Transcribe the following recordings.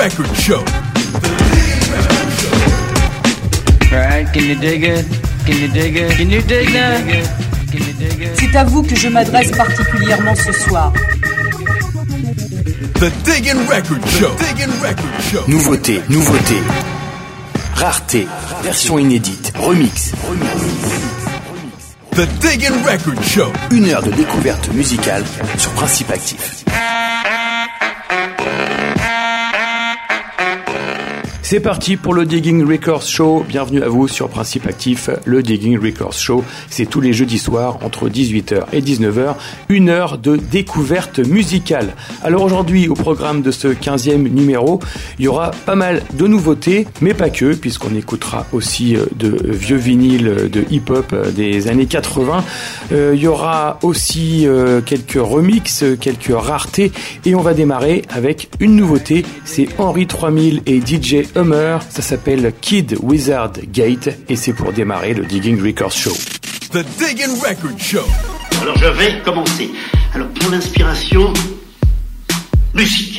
Record Show. Alright, can you dig it? Can you dig it? Can you dig that? Can you dig it? C'est à vous que je m'adresse particulièrement ce soir. The Diggin' Record Show. Diggin' Record Show. Nouveauté, rareté, version inédite, remix. The Diggin' Record Show. 1 heure de découverte musicale sur Principe Actif. C'est parti pour le Digging Records Show. Bienvenue à vous sur Principe Actif. Le Digging Records Show, c'est tous les jeudis soirs entre 18h et 19h, 1 heure de découverte musicale. Alors aujourd'hui, au programme de ce 15e numéro, il y aura pas mal de nouveautés, mais pas que, puisqu'on écoutera aussi de vieux vinyles de hip-hop des années 80. Il y aura aussi quelques remixes, quelques raretés, et on va démarrer avec une nouveauté. C'est Henry 3000 et DJ Hummer, ça s'appelle Kid Wizard Gate et c'est pour démarrer le Digging Records Show. The Diggin' Record Show. Alors je vais commencer. Alors pour l'inspiration, musique.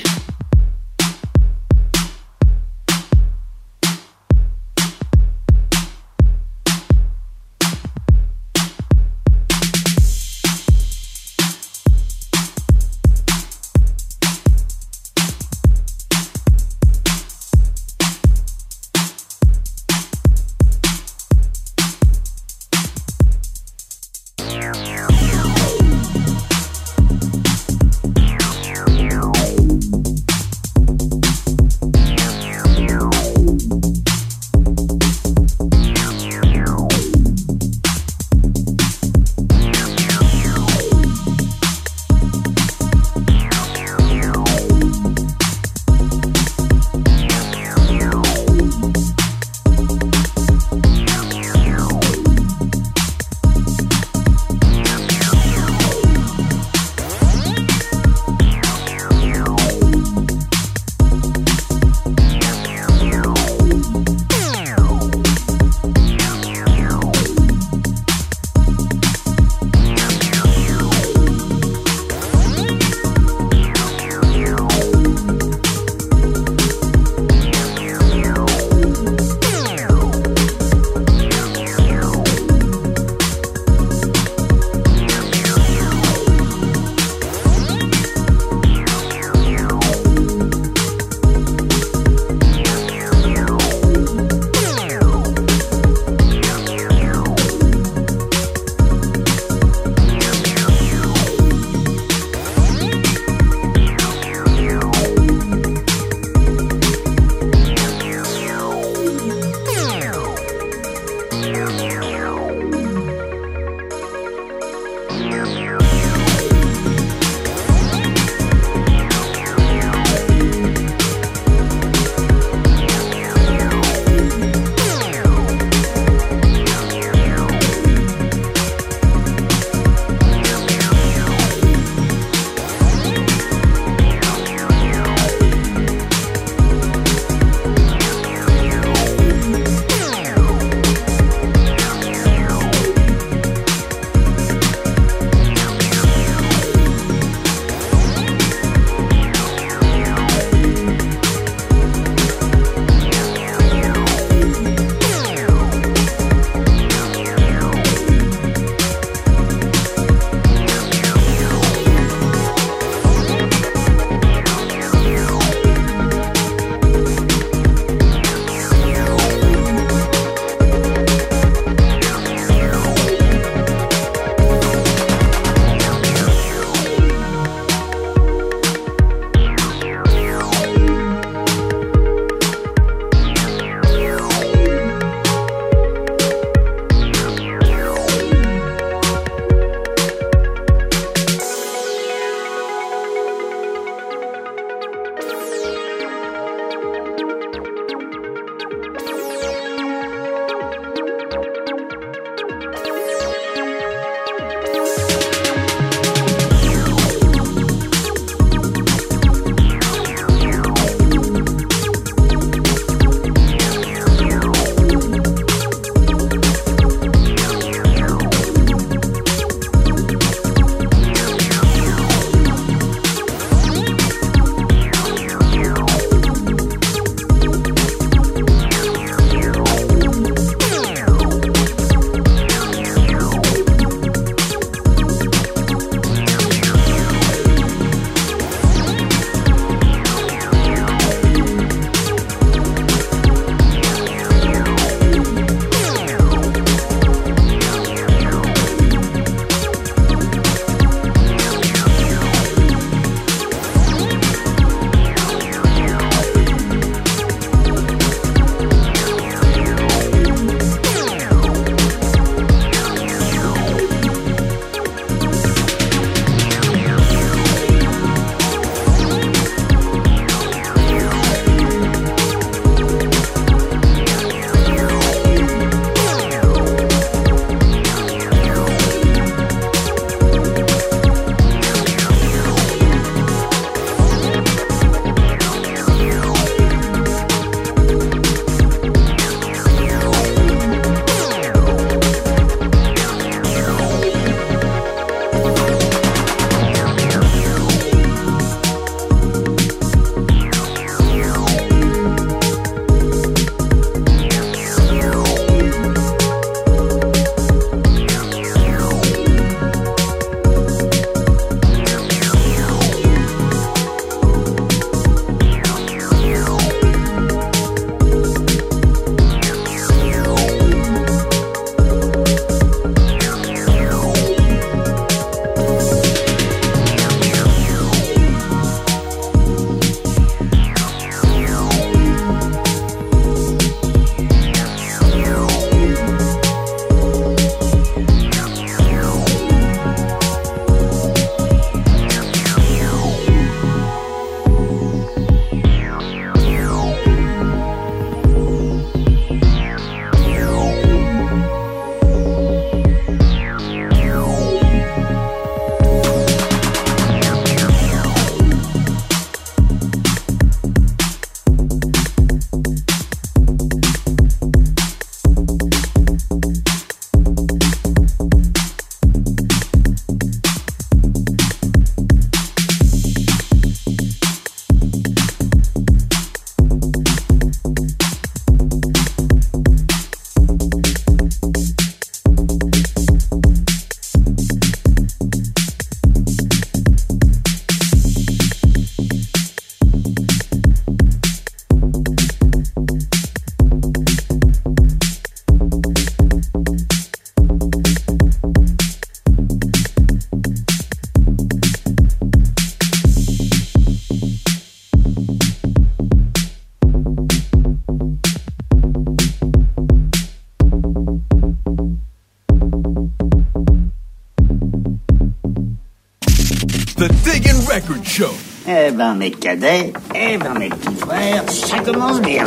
Record Show. Eh ben, mes cadets, eh ben, mes petits frères, ça commence bien.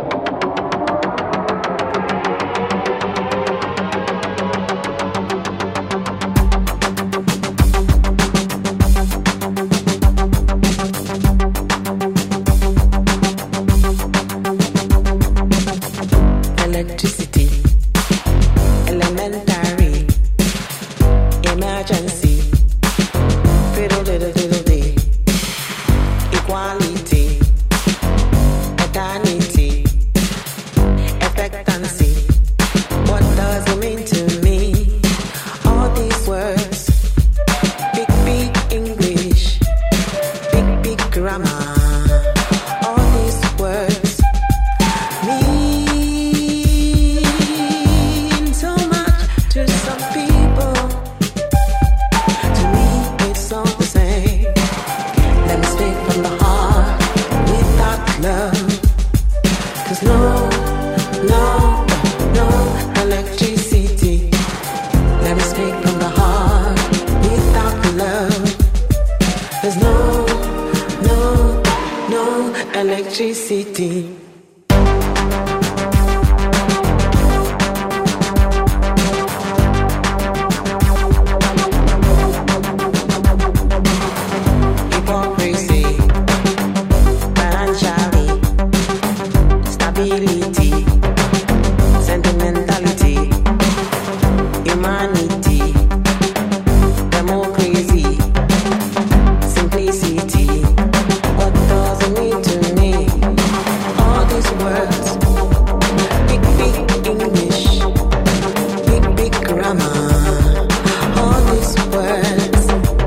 Electricity, elementary, emergency, fiddle diddle diddle dee, equality, eternity, expectancy. What does it mean to me? All these words, big big English, big big grammar. All these words mean so much to some people. To me, it's all the same. Let me speak from the heart without love. 'Cause no electricity. Let me speak from the heart without love. There's no electricity. Hypocrisy, financially, stability, sentimentality, humanity, democracy, simplicity. What does it mean to me? All these words, big big English, big big grammar. All these words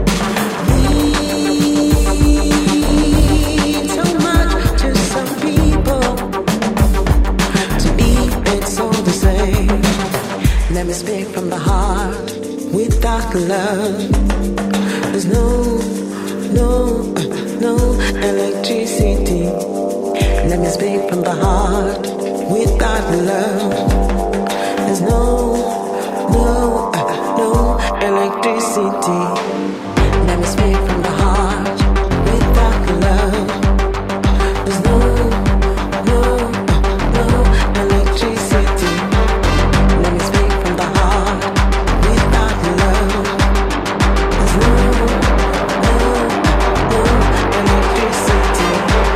mean so much to some people. To me, it's all the same. Let me speak from the heart without love. There's no electricity. Let me speak from the heart without love. There's no electricity. Let me speak from the heart without love. There's no electricity. Let me speak from the heart without love. There's no electricity.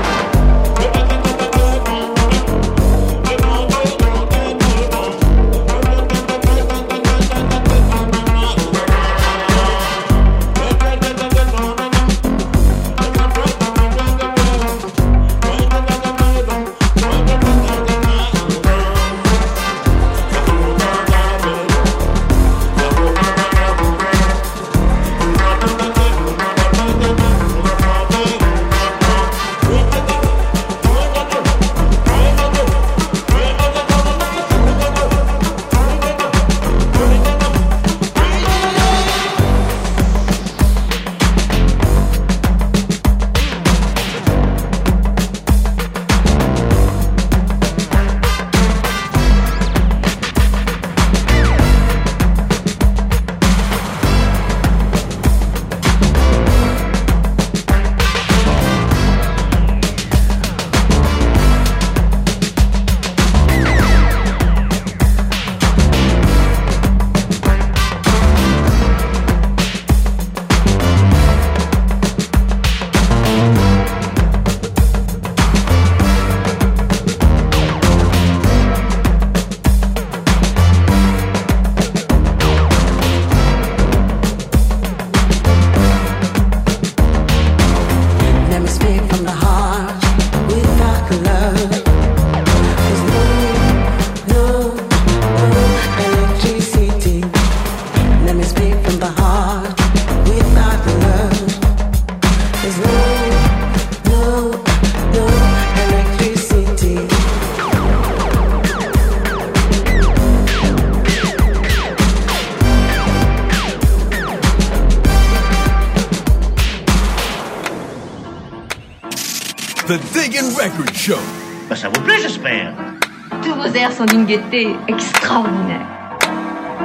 The Diggin' Record Show. Ben, ça vous plaît, j'espère. Tous vos airs sont d'une gaieté extraordinaire.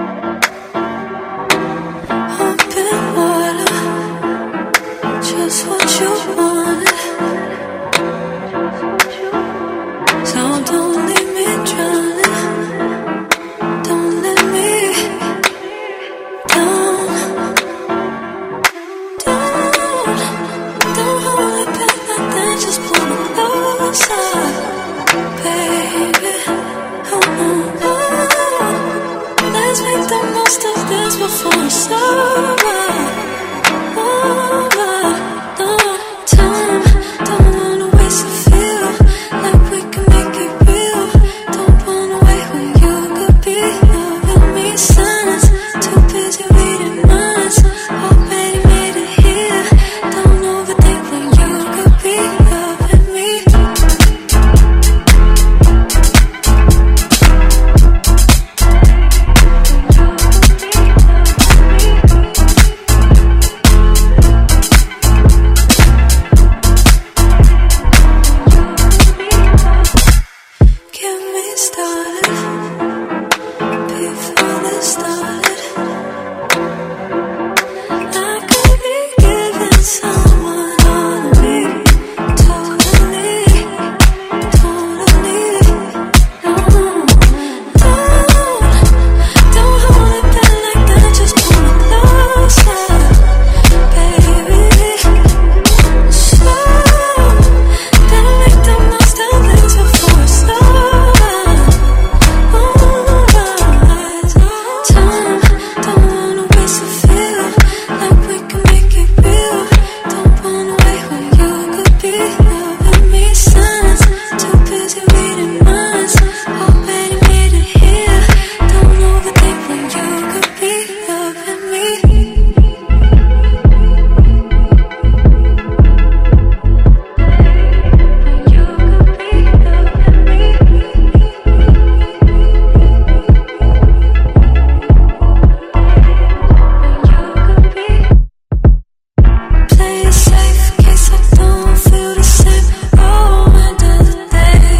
Open water, just you want. So don't leave me drowning. Don't let me down. Don't hold it back like that. Just pull me closer, baby. Let's make the most of this before it's over. Time, don't wanna waste a feel like we can make it real. Don't wanna wait when you could be loving me. Silence, too busy reading minds. Already made it here. Don't overthink when you could be loving me. Get me started before this started. I could be giving someone all of me, totally. Don't hold it back like that. Just pull me closer, baby. So better make the most of this before it's over. Time, don't wanna waste a feel like we can make it real. Don't wanna wait when you could be loving me. Silence, too busy reading minds. Already made it here. Don't overthink when you could be loving me. Play it safe in case I don't feel the same. Oh, end of the day.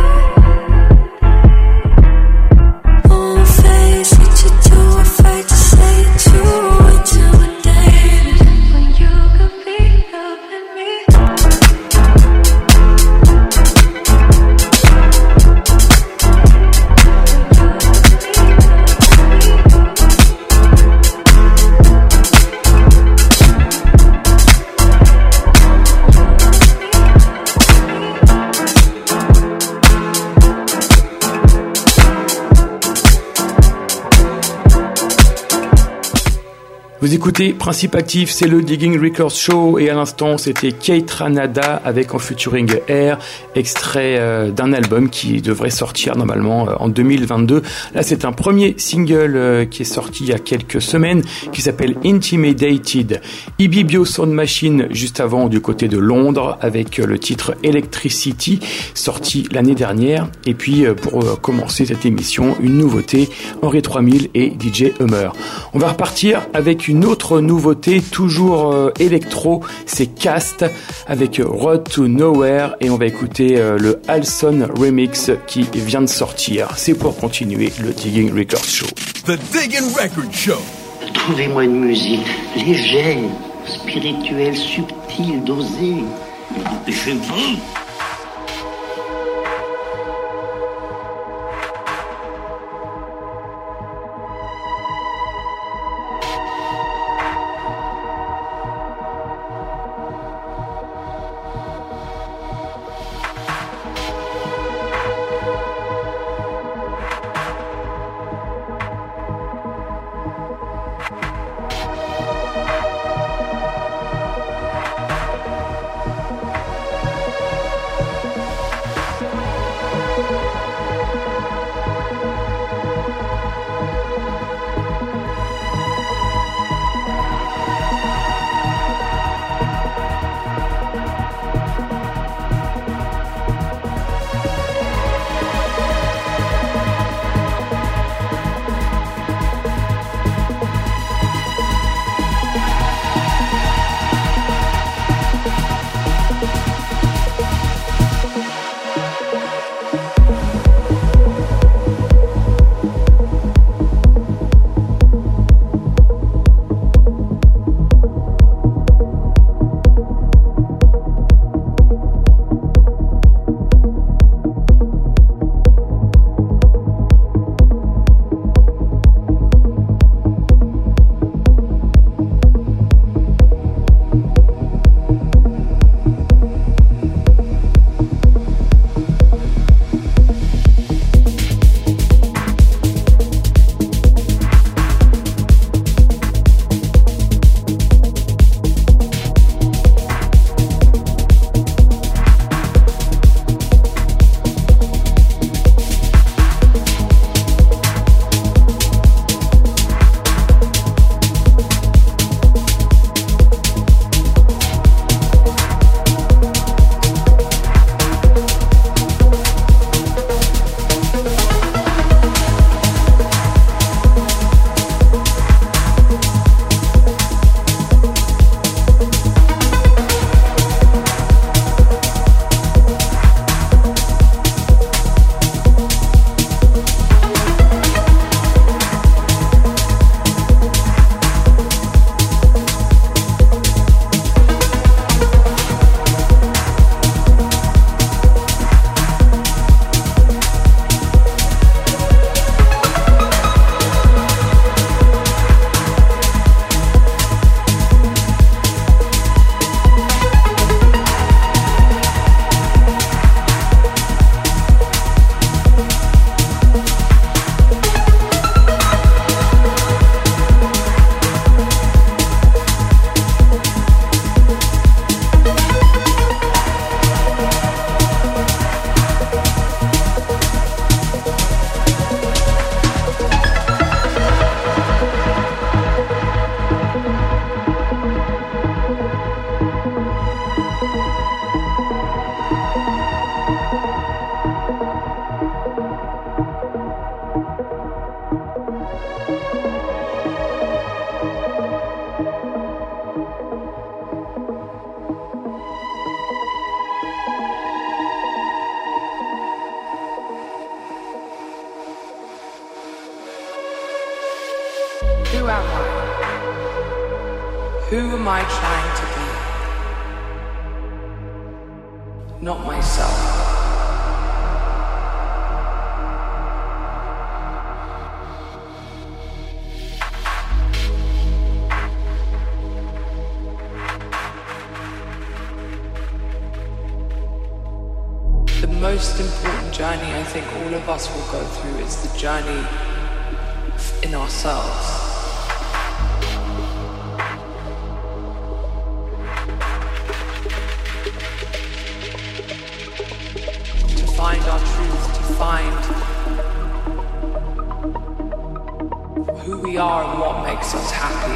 Won't face what you're too afraid to say it too intimidated. When you could be loving me. Vous écoutez Principe Actif, c'est le Digging Records Show et à l'instant c'était Kate Ranada avec en featuring Air, extrait d'un album qui devrait sortir normalement en 2022. Là c'est un premier single qui est sorti il y a quelques semaines qui s'appelle Intimidated. Ibibio Sound Machine juste avant du côté de Londres avec le titre Electricity sorti l'année dernière. Et puis pour commencer cette émission, une nouveauté, Henri 3000 et DJ Hummer. On va repartir avec une autre nouveauté, toujours électro, c'est Cast avec Road to Nowhere et on va écouter le Halson Remix qui vient de sortir. C'est pour continuer le Digging Records Show. The Digging Record Show. Trouvez-moi une musique légère, spirituelle, subtile, dosée. Dépêchez-vous. Who am I? Who am I trying to be? Not myself. The most important journey I think all of us will go through is the journey in ourselves. To find our truth, to find who we are and what makes us happy.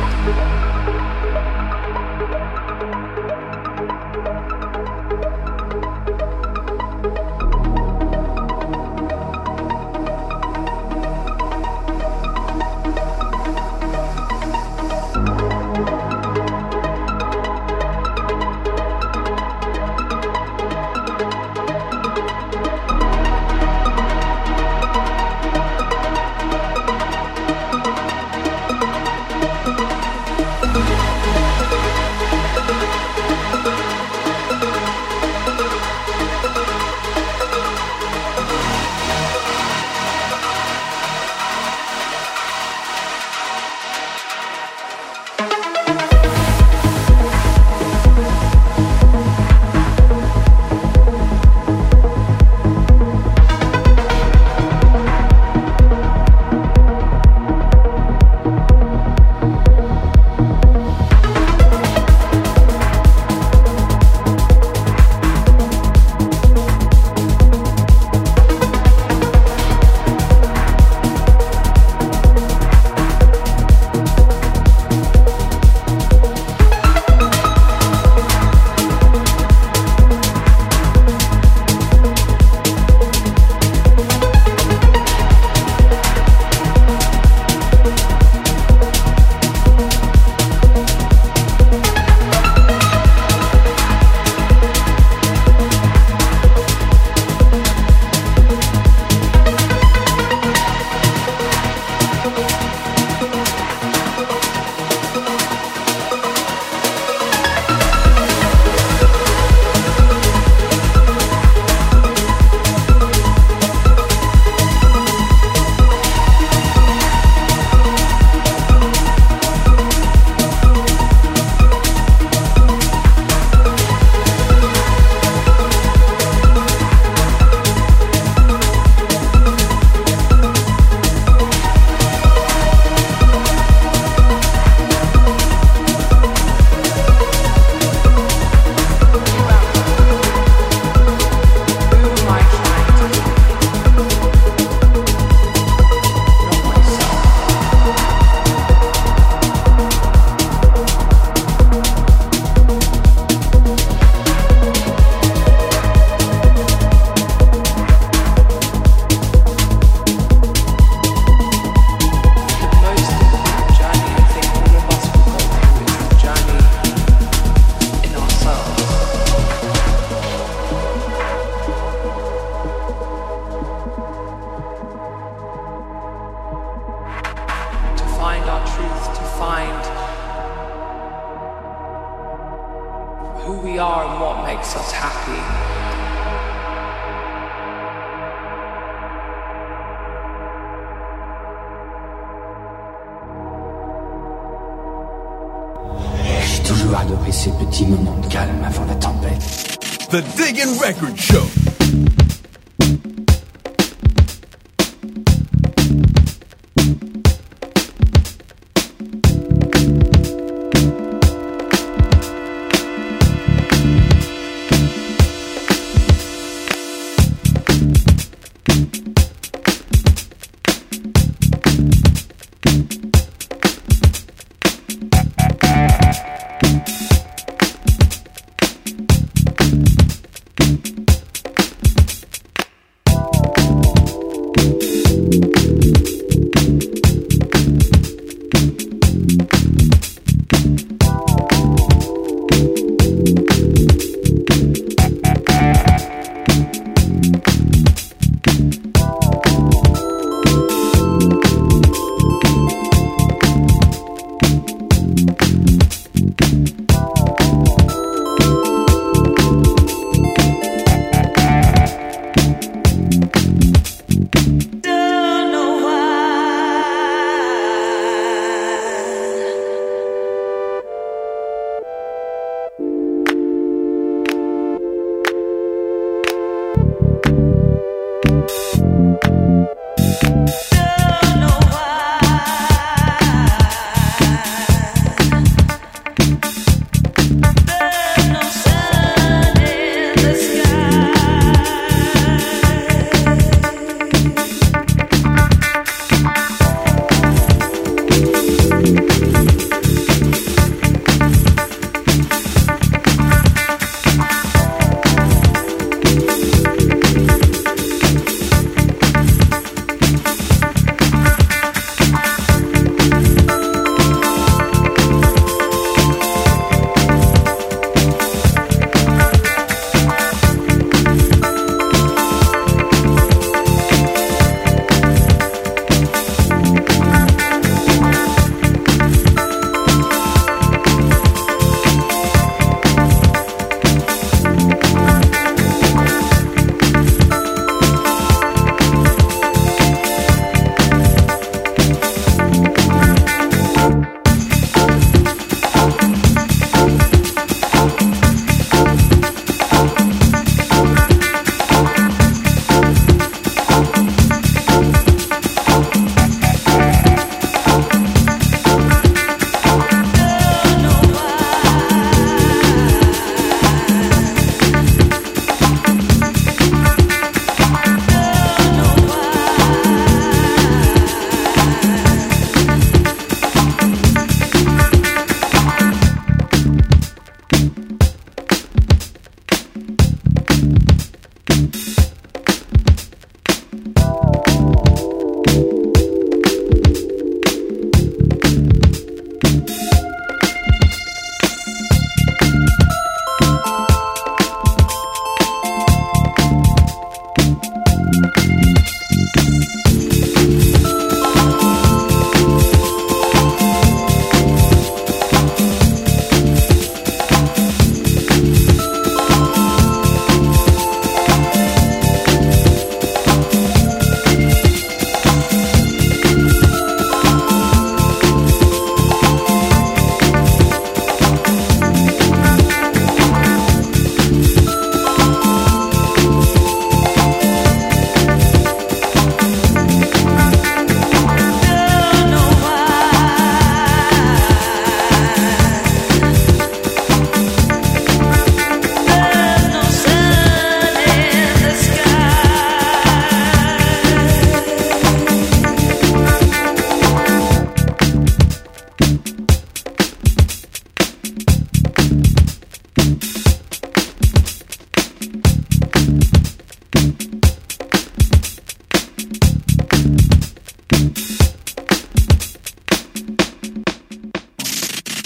we are and what makes us happy. J'ai toujours adoré ces petits moments de calme avant la tempête. The Diggin' Record Show.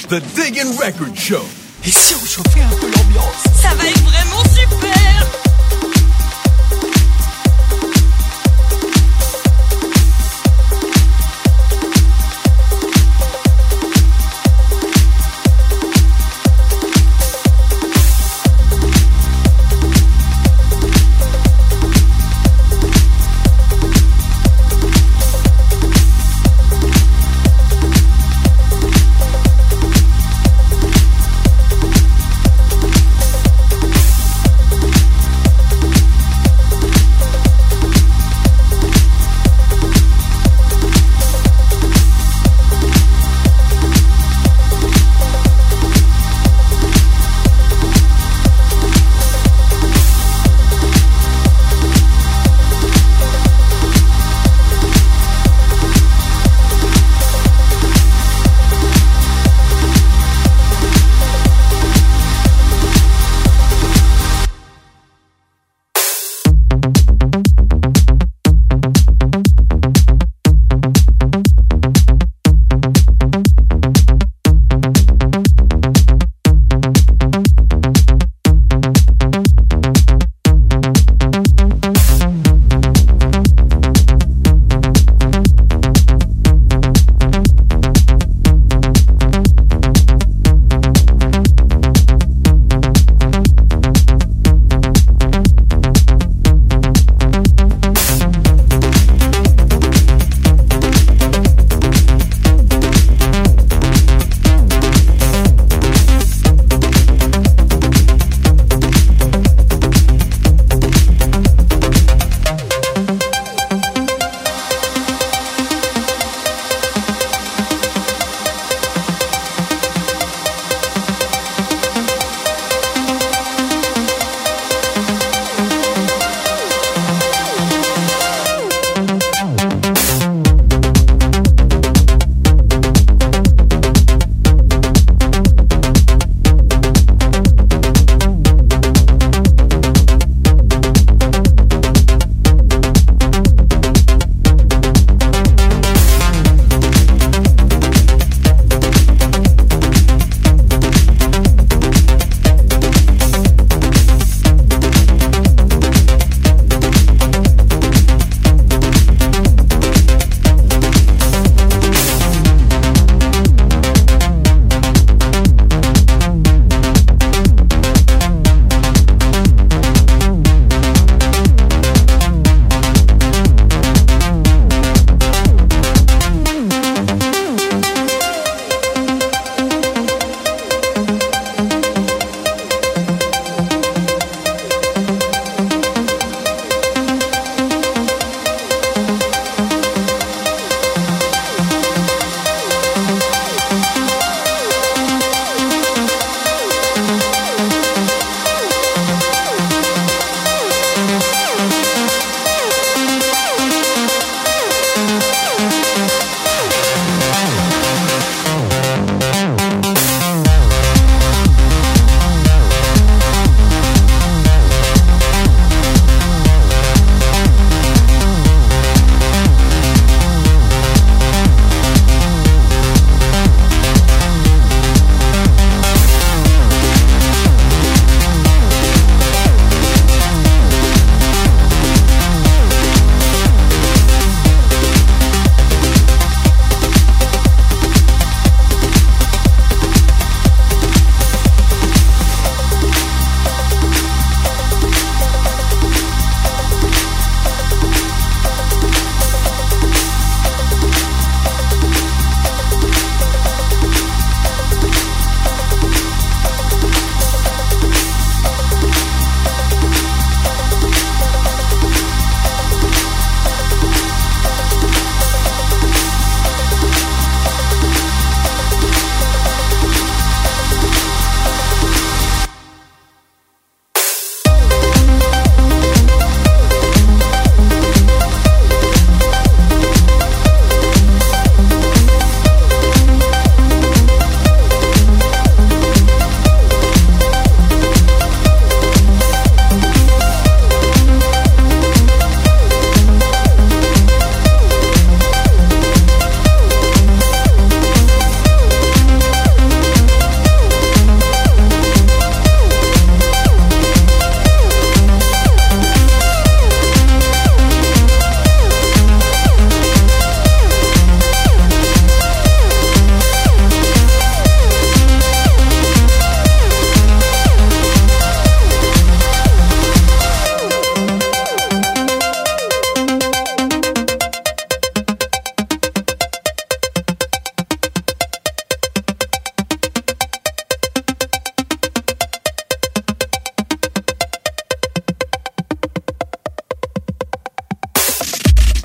The Diggin' Record Show. Et si on chauffait un peu l'ambiance? Ça va être vraiment super!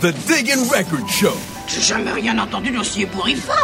The Diggin' Record Show. J'ai jamais rien entendu d'aussi ébouriffant.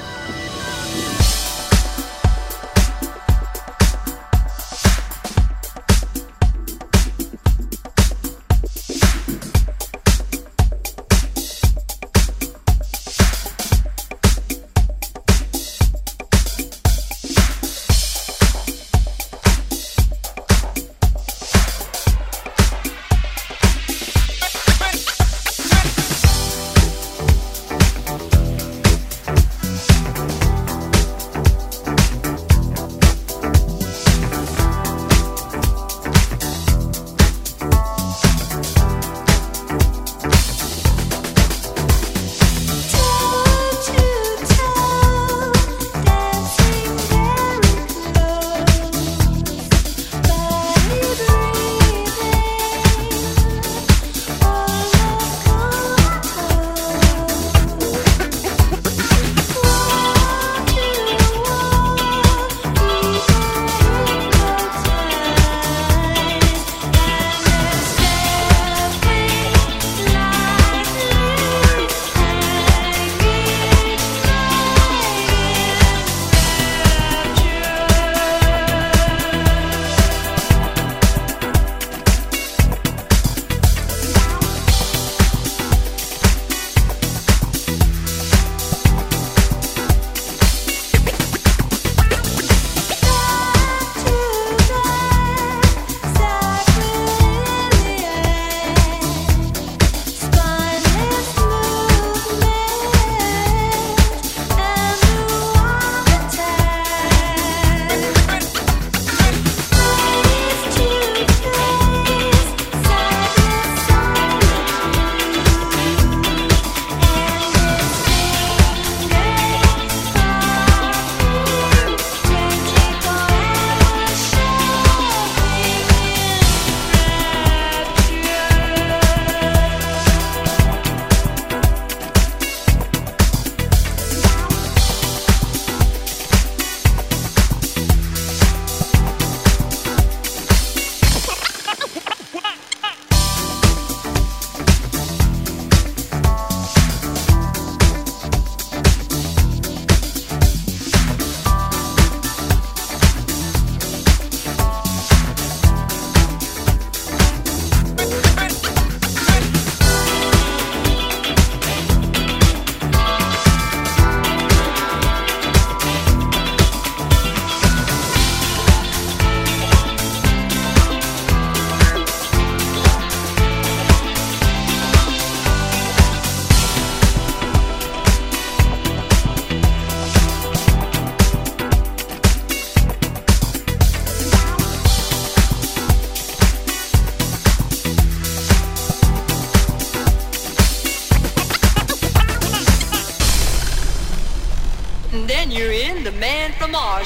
Man from Mars.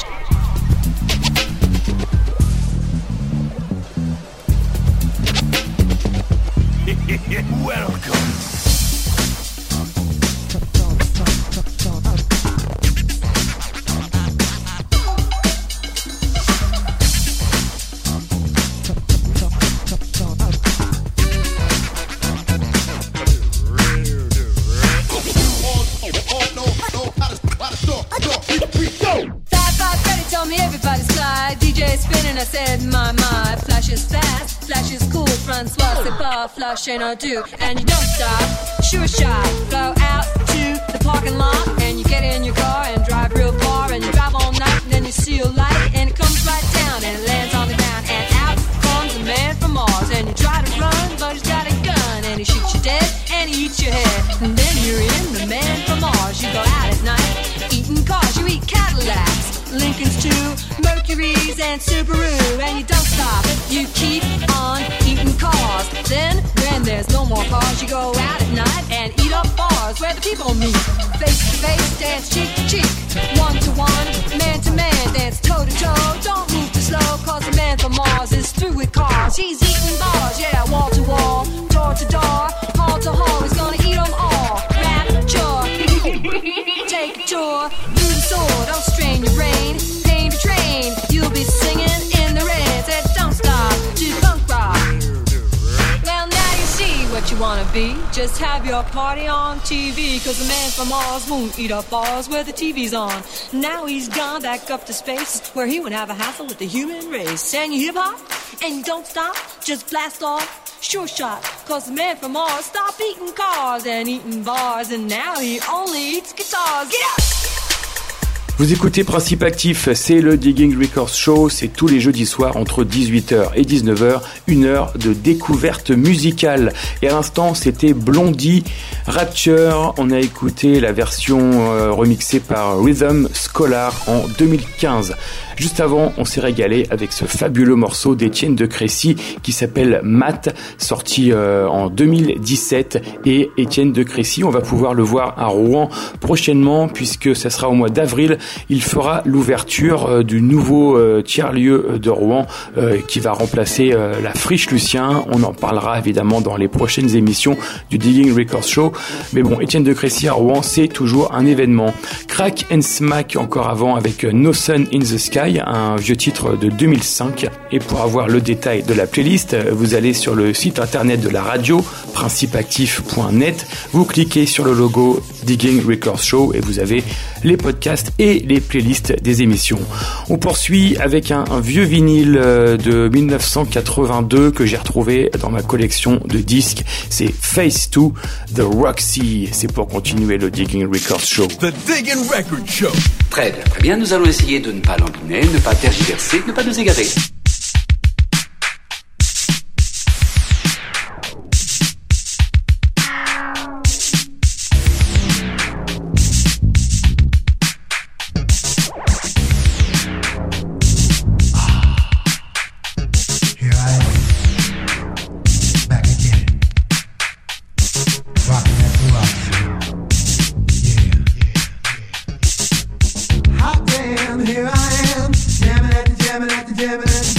Welcome. I said, my, flash is fast, flash is cool, Francois, c'est pas flash and I do. And you don't stop, sure shot, go out to the parking lot, and you get in your car and drive real far, and you drive all night, and then you see a light, and it comes right down, and it lands on the ground, and out comes a man from Mars, and you try to run, but he's got a gun, and he shoots you dead, and he eats your head, and then you're in the man from Mars. You go out at night, eating cars, you eat Cadillacs, Lincolns too, Mercuries and Subaru, and you don't stop, you keep on eating cars. Then, when there's no more cars, you go out at night and eat up bars where the people meet. Face to face, dance cheek to cheek, one to one, man to man, dance toe to toe. Don't move too slow, cause the man from Mars is through with cars. He's eating bars, yeah, wall to wall, door to door, hall to hall, he's gonna eat them all. Rapture, take a tour through the sword, don't strain your brain, pain to train, you'll be singing in the rain. Said don't stop to punk rock. Well, now you see what you wanna be. Just have your party on TV, cause the man from Mars won't eat up bars where the TV's on. Now he's gone back up to space, where he would have a hassle with the human race. And you hip hop, and you don't stop, just blast off. Sure shot, cause the man from Mars stopped eating cars and eating bars, and now he only eats guitars. Get up! Vous écoutez Principe Actif, c'est le Digging Records Show, c'est tous les jeudis soirs entre 18h et 19h, une heure de découverte musicale. Et à l'instant, c'était Blondie, Rapture, on a écouté la version remixée par Rhythm Scholar en 2015. Juste avant, on s'est régalé avec ce fabuleux morceau d'Étienne de Crécy qui s'appelle Matt, sorti en 2017. Et Étienne de Crécy, on va pouvoir le voir à Rouen prochainement puisque ça sera au mois d'avril. Il fera l'ouverture du nouveau tiers-lieu de Rouen qui va remplacer la Friche Lucien. On en parlera évidemment dans les prochaines émissions du Digging Records Show. Mais bon, Étienne de Crécy à Rouen, c'est toujours un événement. Crack and Smack encore avant avec No Sun in the Sky, un vieux titre de 2005. Et pour avoir le détail de la playlist, vous allez sur le site internet de la radio, principeactif.net, vous cliquez sur le logo Digging Records Show et vous avez les podcasts et les playlists des émissions. On poursuit avec un vieux vinyle de 1982 que j'ai retrouvé dans ma collection de disques. C'est Face 2 The Roxy. C'est pour continuer le Digging Records Show. The Digging Records Show. Très bien, très bien. Nous allons essayer de ne pas lambiner, ne pas tergiverser, ne pas nous égarer. Here I am, jamming at the jamming at the jamming at the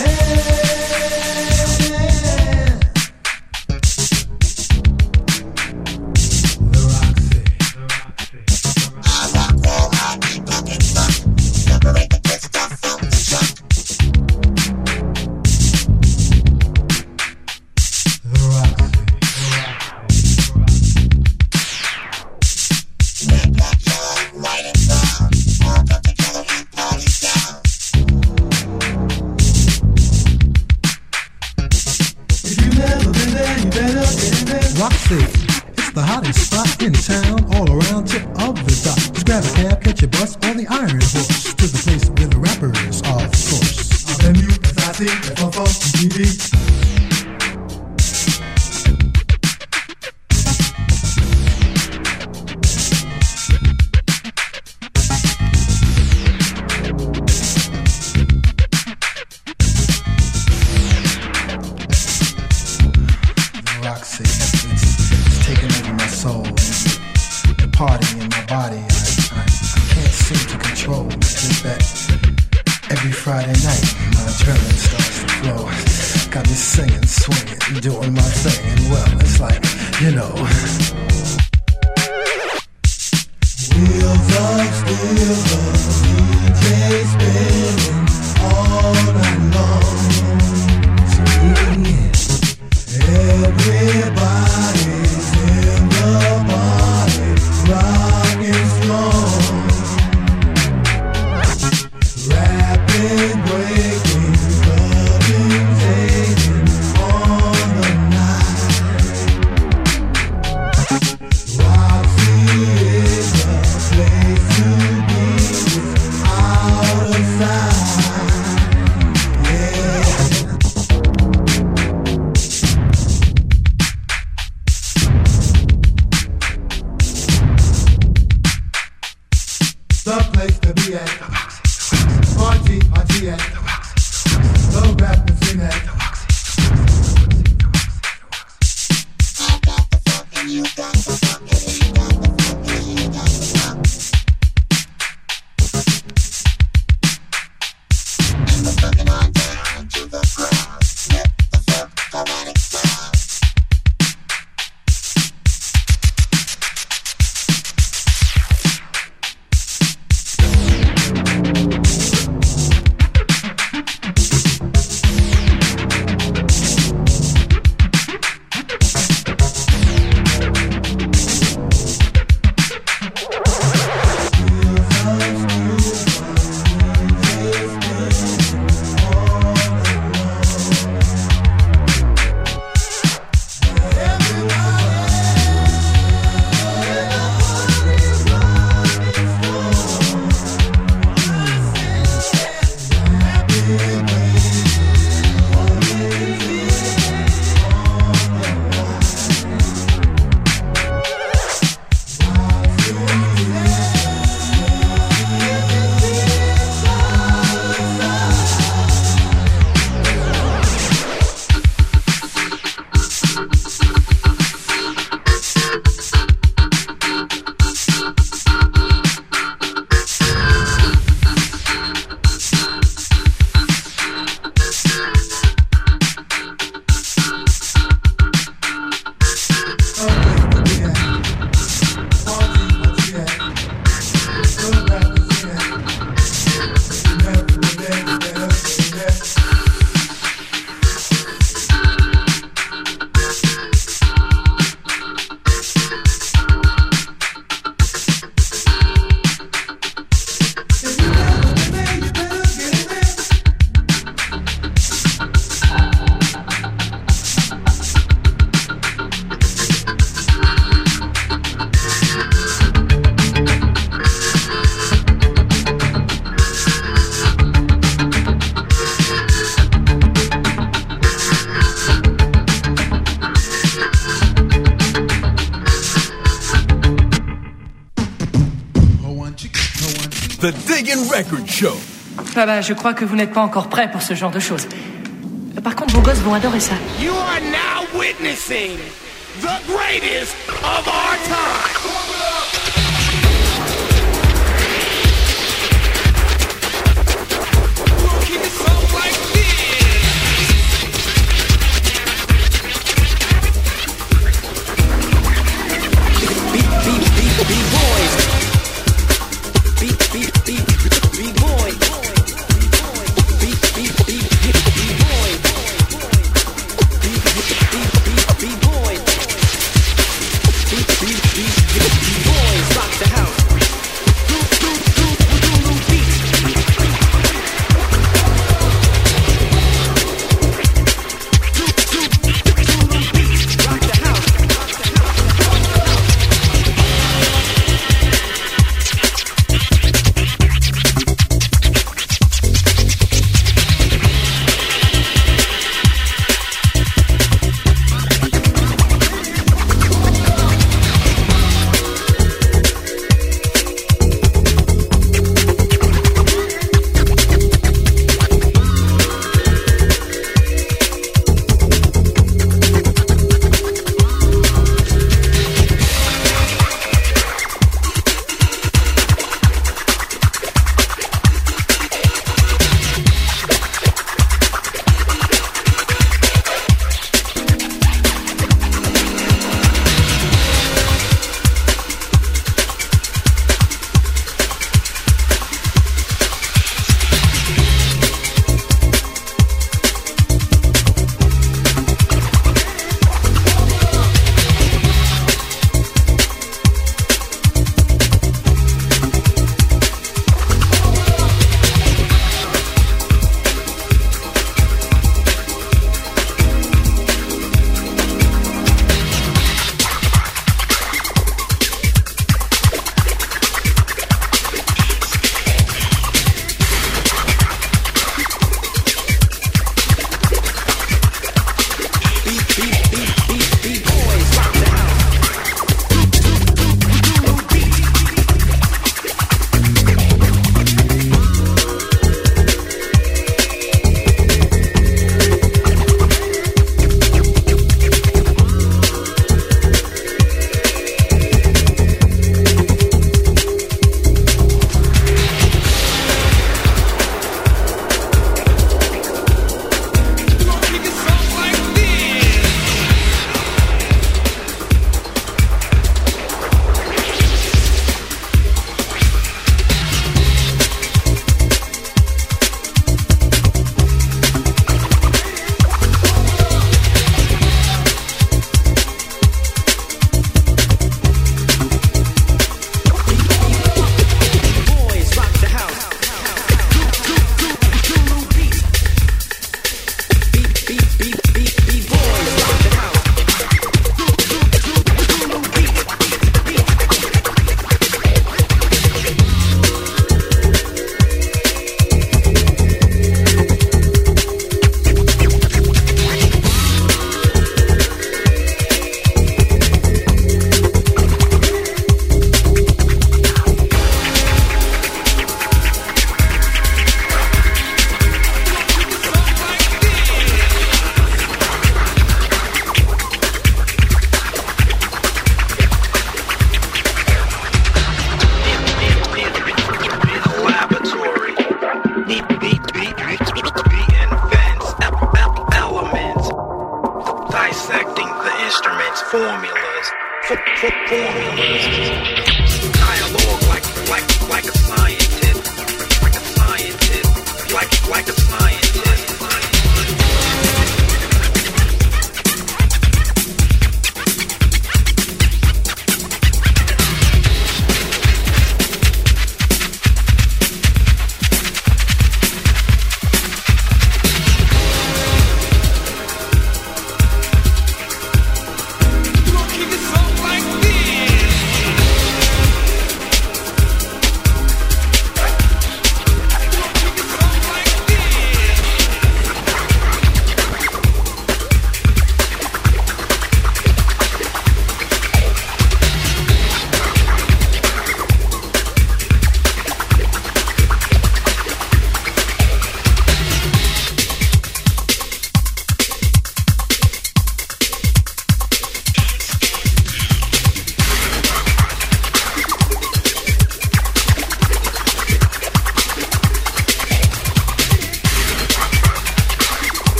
Roxy, it's the hottest spot in town, all around tip of the dock. Just grab a cab, catch a bus on the Iron Horse to the place where the rappers are, of course. I've been you, as I see, as on TV. Party in my body, I can't seem to control. It's just that every Friday night my adrenaline starts to flow. Got me singing, swinging, doing my thing, and well, it's like, you know. Wheels up, steel up, DJ spinning all night long. So everybody's in the party. Rockin' strong, rapping, breaking, clubbing, taking on the night. Roxy is the place to be, it's out of sight, yeah. The place to be at, party at, the rap and sing at. I got the funk and you got the funk and he got the funk and he got the funk. And the funkin' on down to the ground, let the funk harmonic sound. The Diggin' Record Show. Ah bah, je crois que vous n'êtes pas encore prêt pour ce genre de choses. Par contre, vos gosses vont adorer ça. You are now witnessing the greatest of our time.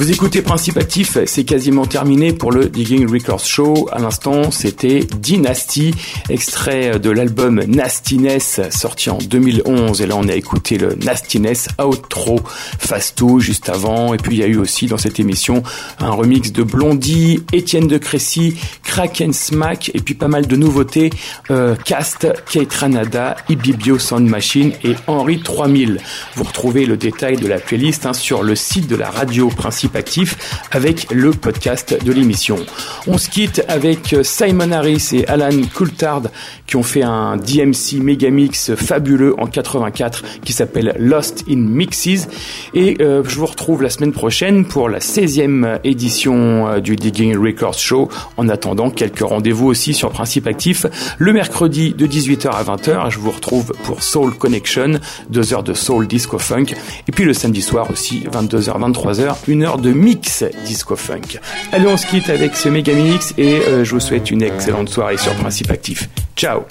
Vous écoutez Principe Actif, c'est quasiment terminé pour le Digging Records Show. À l'instant, c'était Dynasty, extrait de l'album Nastiness, sorti en 2011. Et là, on a écouté le Nastiness Outro, Phase 2 juste avant. Et puis, il y a eu aussi dans cette émission un remix de Blondie, Étienne de Crécy, Kraken Smack, et puis pas mal de nouveautés, Cast, Kate Ranada, Ibibio Sound Machine et Henry 3000. Vous retrouvez le détail de la playlist sur le site de la radio Principe Actif avec le podcast de l'émission. On se quitte avec Simon Harris et Alan Coulthard qui ont fait un DMC Megamix fabuleux en 84 qui s'appelle Lost in Mixes, et je vous retrouve la semaine prochaine pour la 16e édition du Digging Records Show. En attendant, quelques rendez-vous aussi sur Principe Actif le mercredi de 18h à 20h. Je vous retrouve pour Soul Connection, 2 heures de soul disco funk, et puis le samedi soir aussi 22h 23h, 1 heure de mix disco funk. Allez, on se quitte avec ce méga mix et je vous souhaite une excellente soirée sur Principe Actif. Ciao.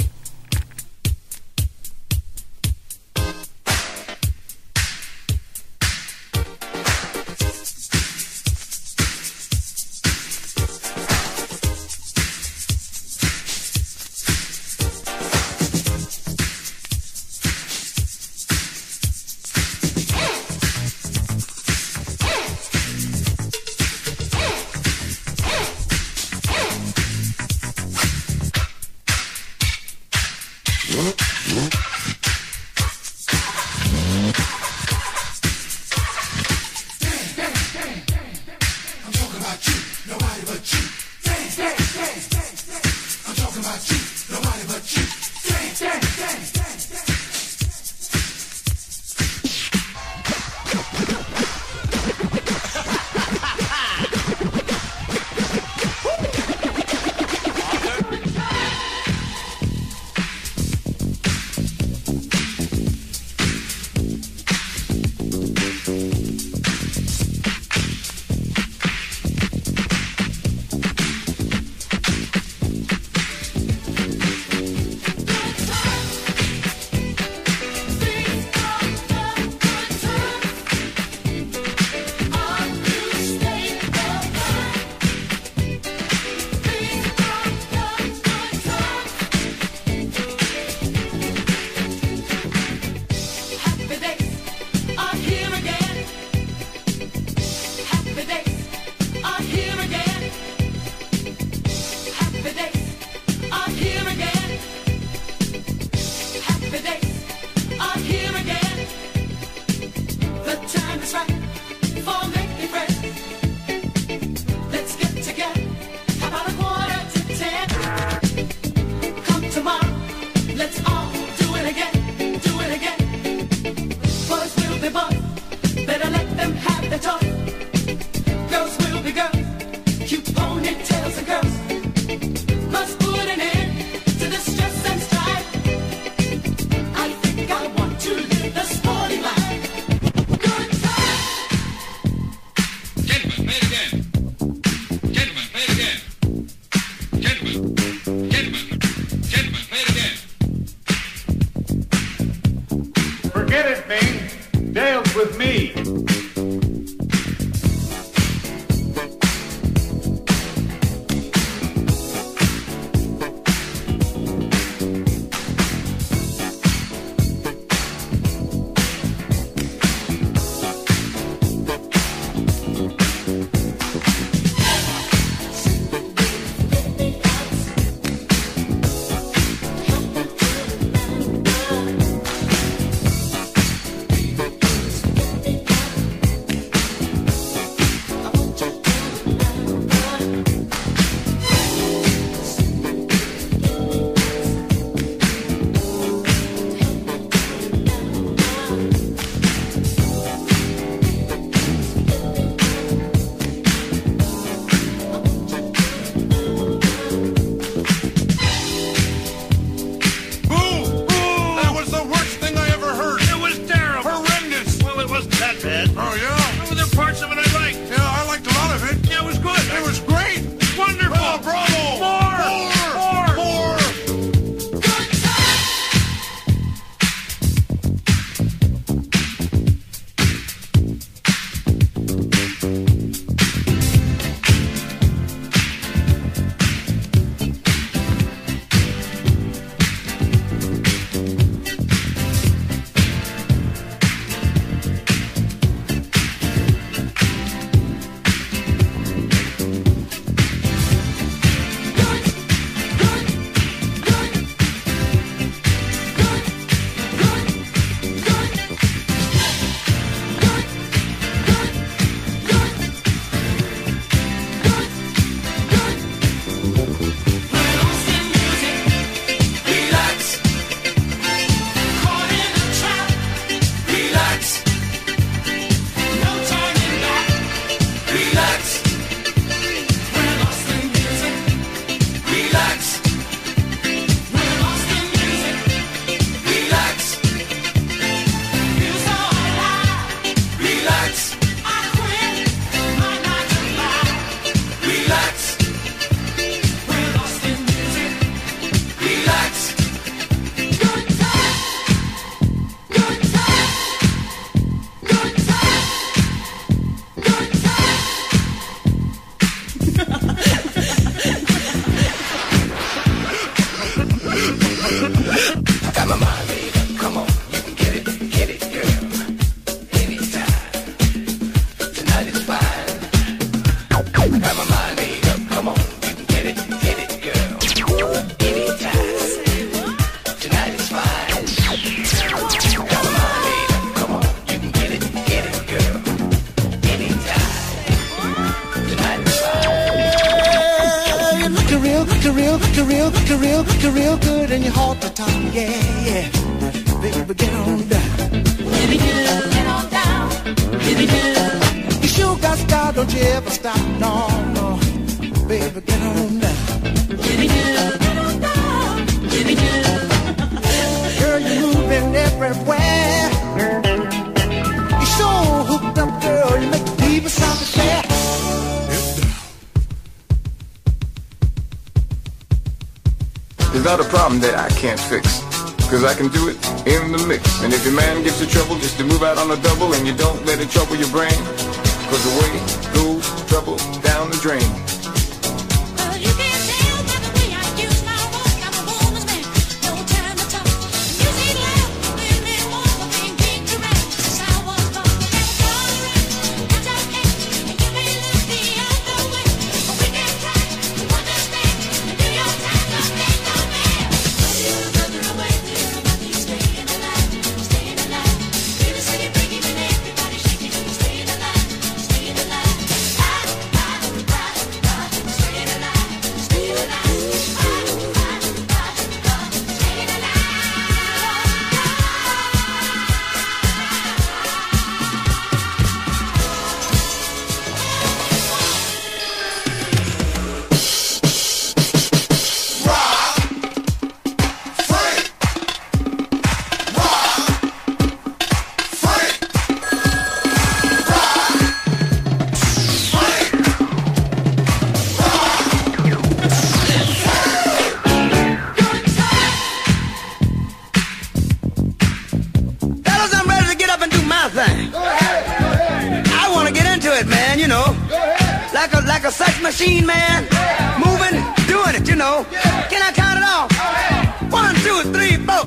real good in your heart to tongue, yeah. Baby, get on down. Baby, get on down. Baby, you sure got style, don't you ever stop, no. Baby, get on down. Baby, get on down. Baby, girl, you're moving everywhere. You sure hooked up, girl, you make the people stop and stare. It's not a problem that I can't fix, cause I can do it in the mix. And if your man gives you trouble, just to move out on a double, and you don't let it trouble your brain, cause away goes trouble down the drain. Like a sex machine, man. Moving, doing it, you know. Can I count it off? 1, 2, 3, 4.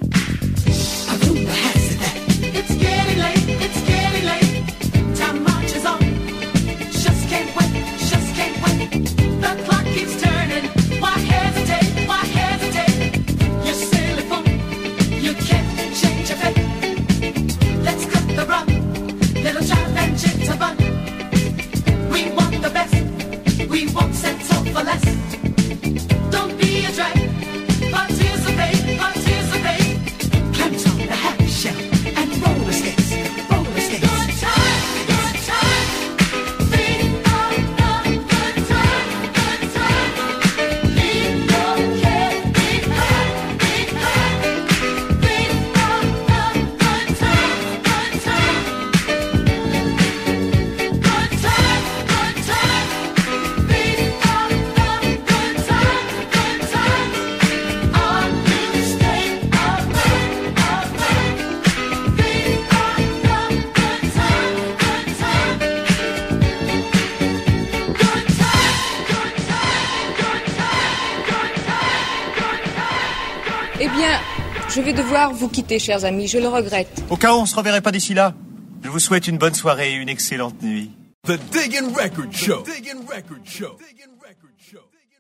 It's getting late, time marches on. Just can't wait, the clock keeps turning. Why hesitate, you silly fool, you can't change your fate. Let's cut the rug, little jive and jitterbug. We want the best, we won't settle for less. Don't be a drag, participate. Climb on the happy shell and roller skates. Good time, think of the good time. Leave your care behind. Think of the good time. Good time, think of the good time. Our new state of mind. Think of the good time. Eh bien, je vais devoir vous quitter, chers amis, je le regrette. Au cas où on se reverrait pas d'ici là, je vous souhaite une bonne soirée et une excellente nuit. The Diggin' Record Show.